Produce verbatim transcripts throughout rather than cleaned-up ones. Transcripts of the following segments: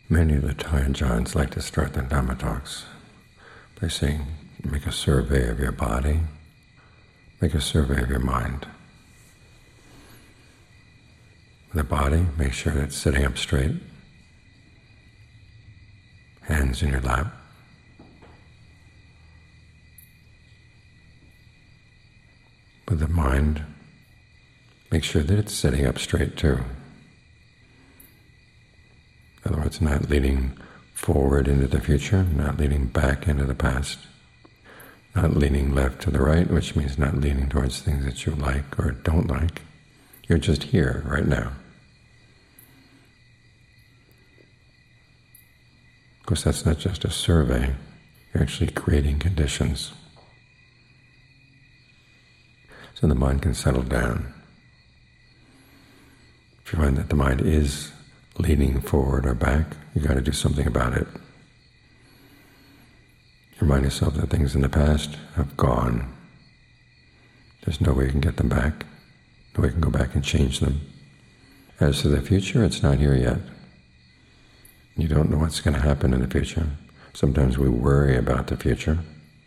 Many of the Thai giants like to start their Dhamma talks by saying, make a survey of your body, make a survey of your mind. The body, make sure it's sitting up straight, hands in your lap. With the mind, make sure that it's sitting up straight too. In other words, not leaning forward into the future, not leaning back into the past, not leaning left to the right, which means not leaning towards things that you like or don't like. You're just here right now. Of course, that's not just a survey. You're actually creating conditions so the mind can settle down. If you find that the mind is leaning forward or back, you've got to do something about it. Remind yourself that things in the past have gone. There's no way you can get them back. No way you can go back and change them. As to the future, it's not here yet. You don't know what's going to happen in the future. Sometimes we worry about the future.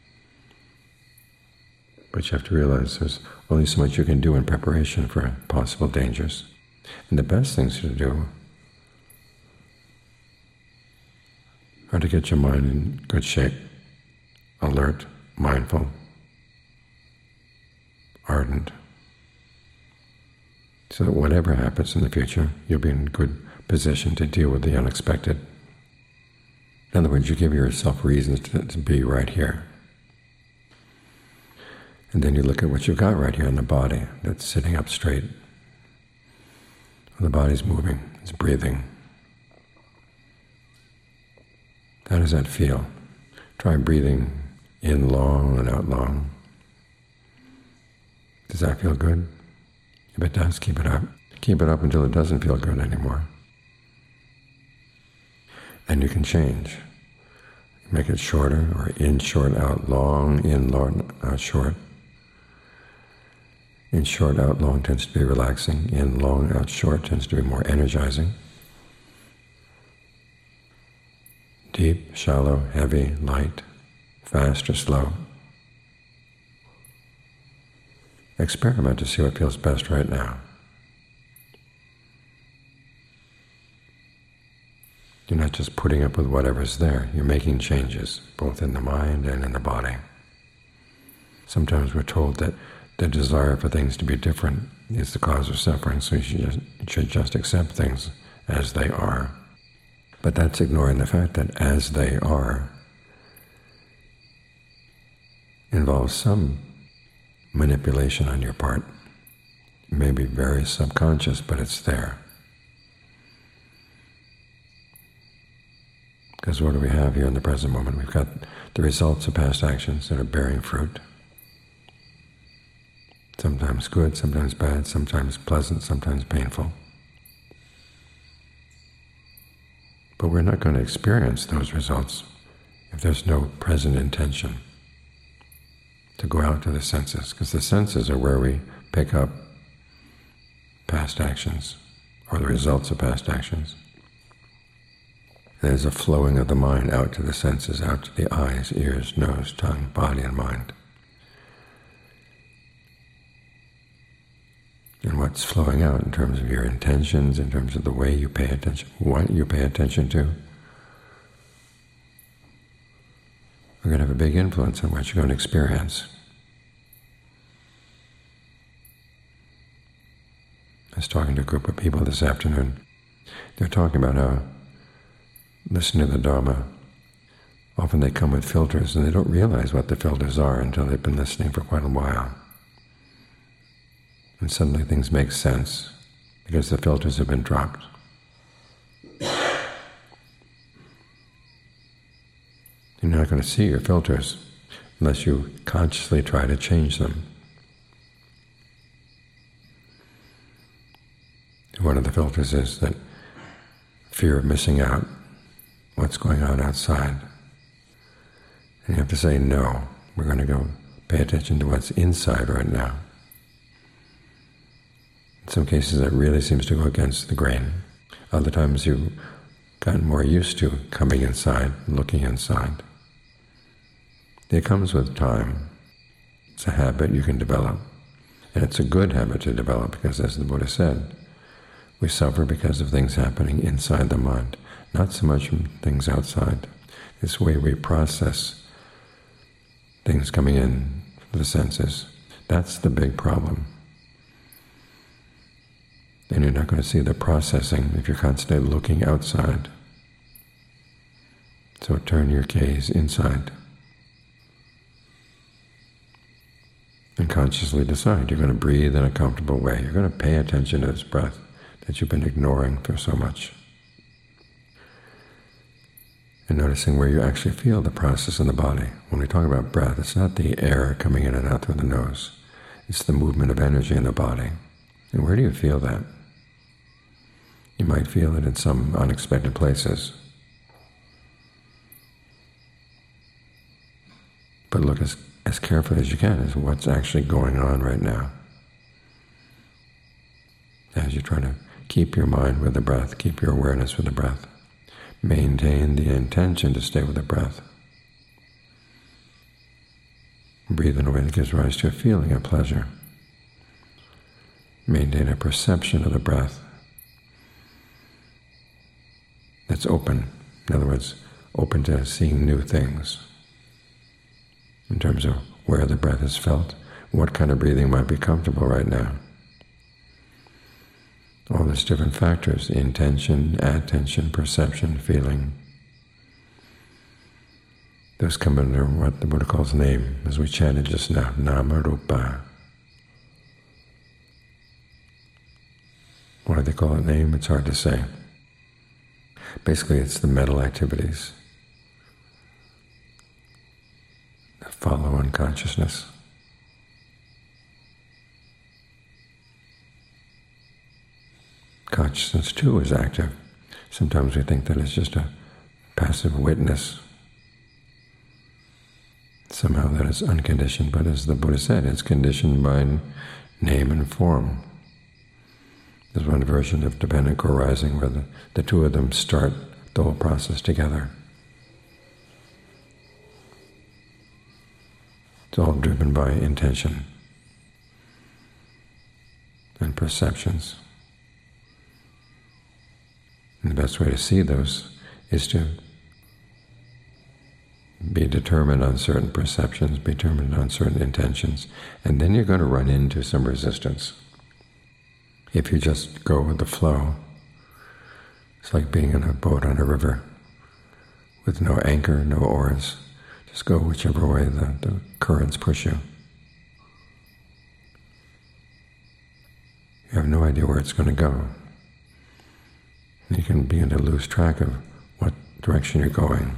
But you have to realize there's only so much you can do in preparation for possible dangers. And the best things to do are to get your mind in good shape, alert, mindful, ardent, so that whatever happens in the future, you'll be in good position to deal with the unexpected. In other words, you give yourself reasons to, to be right here. And then you look at what you've got right here in the body that's sitting up straight. The body's moving, it's breathing. How does that feel? Try breathing in long and out long. Does that feel good? If it does, keep it up. Keep it up until it doesn't feel good anymore. And you can change. Make it shorter, or in short, out long, in long, out short. In short, out long tends to be relaxing. In long, out short tends to be more energizing. Deep, shallow, heavy, light, fast or slow. Experiment to see what feels best right now. You're not just putting up with whatever's there. You're making changes, both in the mind and in the body. Sometimes we're told that the desire for things to be different is the cause of suffering, so you should just, you should just accept things as they are. But that's ignoring the fact that as they are involves some manipulation on your part. It may be very subconscious, but it's there. Because what do we have here in the present moment? We've got the results of past actions that are bearing fruit. Sometimes good, sometimes bad, sometimes pleasant, sometimes painful. But we're not going to experience those results if there's no present intention to go out to the senses, because the senses are where we pick up past actions or the results of past actions. There's a flowing of the mind out to the senses, out to the eyes, ears, nose, tongue, body, and mind. And what's flowing out in terms of your intentions, in terms of the way you pay attention, what you pay attention to, are going to have a big influence on what you're going to experience. I was talking to a group of people this afternoon. They're talking about how listening to the Dharma, often they come with filters and they don't realize what the filters are until they've been listening for quite a while. And suddenly things make sense because the filters have been dropped. You're not going to see your filters unless you consciously try to change them. One of the filters is that fear of missing out, what's going on outside. And you have to say, no, we're going to go pay attention to what's inside right now. In some cases that really seems to go against the grain. Other times you gotten more used to coming inside, looking inside. It comes with time. It's a habit you can develop. And it's a good habit to develop because, as the Buddha said, we suffer because of things happening inside the mind, not so much from things outside. This way we process things coming in to the senses. That's the big problem. And you're not going to see the processing if you're constantly looking outside. So turn your gaze inside. And consciously decide you're going to breathe in a comfortable way. You're going to pay attention to this breath that you've been ignoring for so much. And noticing where you actually feel the process in the body. When we talk about breath, it's not the air coming in and out through the nose. It's the movement of energy in the body. And where do you feel that? You might feel it in some unexpected places. But look as, as carefully as you can as what's actually going on right now. As you try to keep your mind with the breath, keep your awareness with the breath. Maintain the intention to stay with the breath. Breathe in a way that gives rise to a feeling of pleasure. Maintain a perception of the breath that's open. In other words, open to seeing new things in terms of where the breath is felt, what kind of breathing might be comfortable right now. All these different factors, intention, attention, perception, feeling. Those come under what the Buddha calls name, as we chanted just now, Nama Rupa. Why do they call it name? It's hard to say. Basically, it's the mental activities that follow unconsciousness. Consciousness, too, is active. Sometimes we think that it's just a passive witness. Somehow that is unconditioned, but as the Buddha said, it's conditioned by name and form. There's one version of dependent co-arising where the, the two of them start the whole process together. It's all driven by intention and perceptions. And the best way to see those is to be determined on certain perceptions, be determined on certain intentions, and then you're going to run into some resistance. If you just go with the flow, it's like being in a boat on a river with no anchor, no oars. Just go whichever way the, the currents push you. You have no idea where it's going to go. You can begin to lose track of what direction you're going.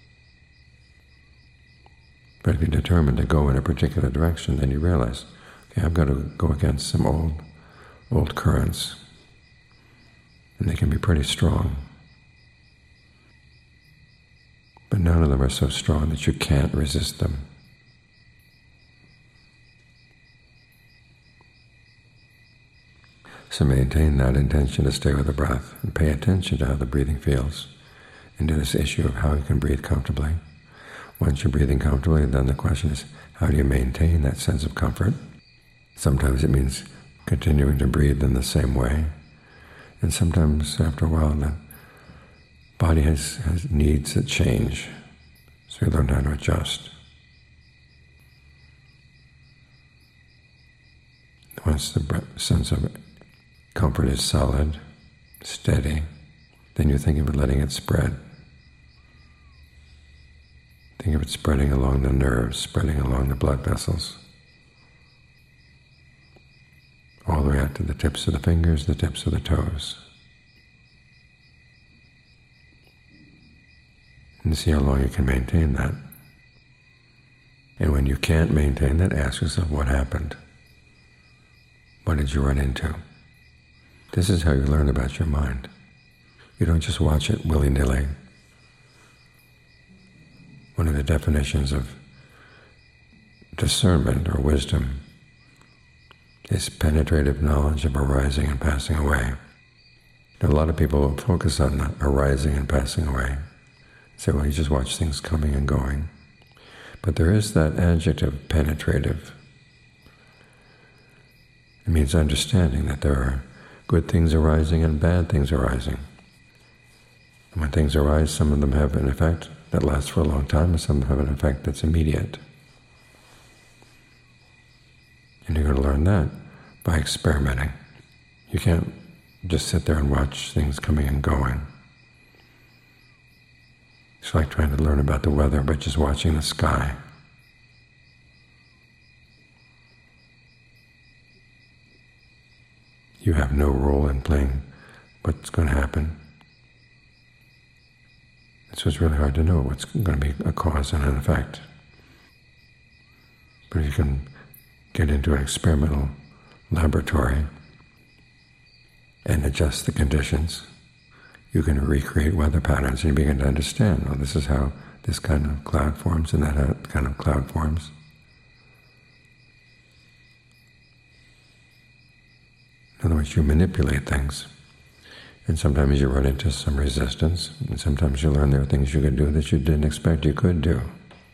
But if you're determined to go in a particular direction, then you realize, okay, I've got to go against some old, old currents, and they can be pretty strong. But none of them are so strong that you can't resist them. So maintain that intention to stay with the breath and pay attention to how the breathing feels and to this issue of how you can breathe comfortably. Once you're breathing comfortably, then the question is, how do you maintain that sense of comfort? Sometimes it means continuing to breathe in the same way, and sometimes after a while the body has, has needs that change, so you learn how to adjust. Once the sense of comfort is solid, steady, then you think of letting it spread. Think of it spreading along the nerves, spreading along the blood vessels, all the way out to the tips of the fingers, the tips of the toes. And see how long you can maintain that. And when you can't maintain that, ask yourself, what happened? What did you run into? This is how you learn about your mind. You don't just watch it willy-nilly. One of the definitions of discernment or wisdom is penetrative knowledge of arising and passing away. Now, a lot of people will focus on the arising and passing away. Say, well, you just watch things coming and going. But there is that adjective, penetrative. It means understanding that there are good things arising and bad things arising. And when things arise, some of them have an effect that lasts for a long time, and some have an effect that's immediate. And you're going to learn that by experimenting. You can't just sit there and watch things coming and going. It's like trying to learn about the weather by just watching the sky. You have no role in playing what's going to happen. So it's really hard to know what's going to be a cause and an effect. But if you can get into an experimental laboratory and adjust the conditions, you can recreate weather patterns, and you begin to understand, well, this is how this kind of cloud forms and that kind of cloud forms. In other words, you manipulate things. And sometimes you run into some resistance, and sometimes you learn there are things you can do that you didn't expect you could do.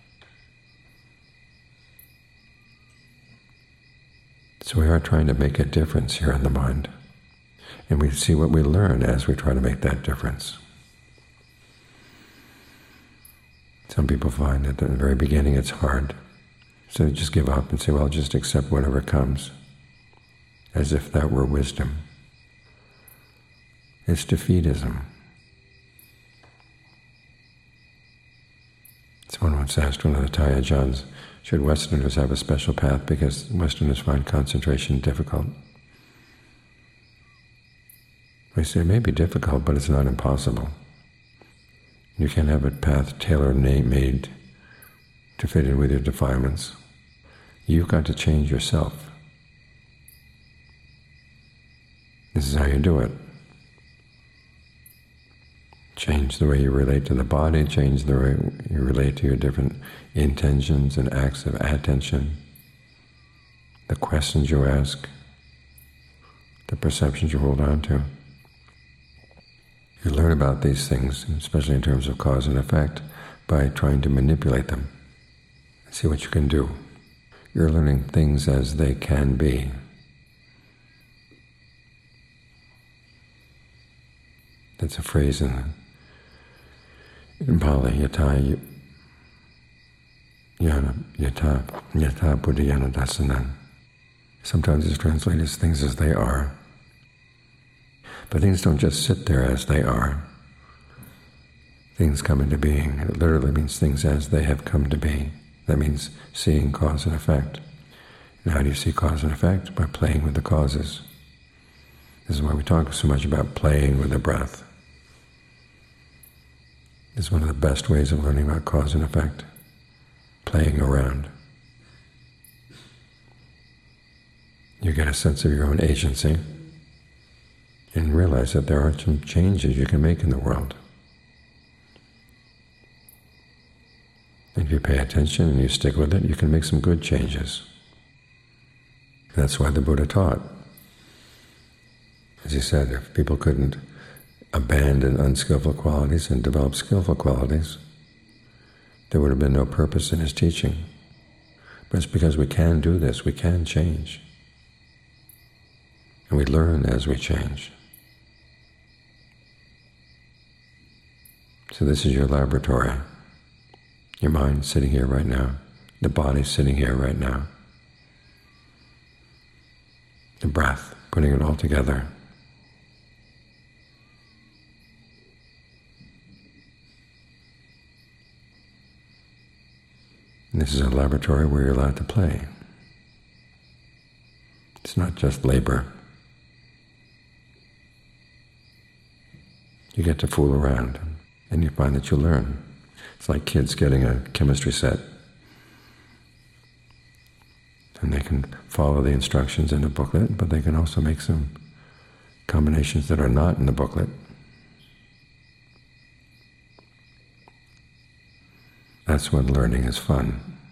So we are trying to make a difference here in the mind. And we see what we learn as we try to make that difference. Some people find that at the very beginning it's hard. So they just give up and say, well, I'll just accept whatever comes, as if that were wisdom. It's defeatism. Someone once asked one of the Tayajans, should Westerners have a special path because Westerners find concentration difficult? We say it may be difficult, but it's not impossible. You can't have a path tailor-made to fit in with your defilements. You've got to change yourself. This is how you do it. Change the way you relate to the body, change the way you relate to your different intentions and acts of attention, the questions you ask, the perceptions you hold on to. You learn about these things, especially in terms of cause and effect, by trying to manipulate them. See what you can do. You're learning things as they can be. That's a phrase in, in Pali, yata yana yata yata buddhayana dasanan. Sometimes it's translated as things as they are. But things don't just sit there as they are. Things come into being. It literally means things as they have come to be. That means seeing cause and effect. And how do you see cause and effect? By playing with the causes. This is why we talk so much about playing with the breath. It's one of the best ways of learning about cause and effect. Playing around. You get a sense of your own agency and realize that there are some changes you can make in the world. If you pay attention and you stick with it, you can make some good changes. That's why the Buddha taught. As he said, if people couldn't abandon unskillful qualities and develop skillful qualities, there would have been no purpose in his teaching. But it's because we can do this, we can change. And we learn as we change. So this is your laboratory. Your mind sitting here right now. The body sitting here right now. The breath, putting it all together. And this is a laboratory where you're allowed to play. It's not just labor. You get to fool around, and you find that you learn. It's like kids getting a chemistry set. And they can follow the instructions in the booklet, but they can also make some combinations that are not in the booklet. That's when learning is fun.